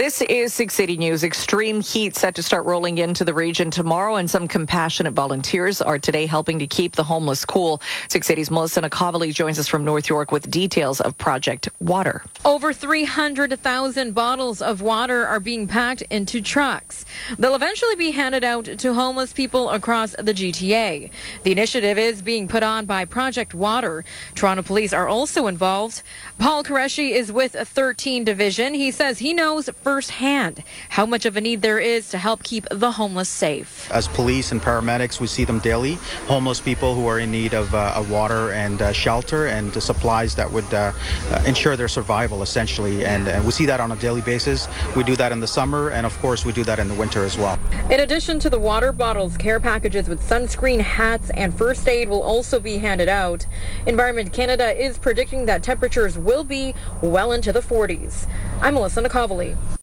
This is 680 News. Extreme heat set to start rolling into the region tomorrow, and some compassionate volunteers are today helping to keep the homeless cool. 680's Melissa Nakavali joins us from North York with details of Project Water. Over 300,000 bottles of water are being packed into trucks. They'll eventually be handed out to homeless people across the GTA. The initiative is being put on by Project Water. Toronto Police are also involved. Paul Qureshi is with 13 Division. He says he knows firsthand how much of a need there is to help keep the homeless safe. As police and paramedics, we see them daily. Homeless people who are in need of water and shelter and supplies that would ensure their survival, essentially. And we see that on a daily basis. We do that in the summer, and of course we do that in the winter as well. In addition to the water bottles, care packages with sunscreen, hats, and first aid will also be handed out. Environment Canada is predicting that temperatures will be well into the 40s. I'm Melissa Nakavali.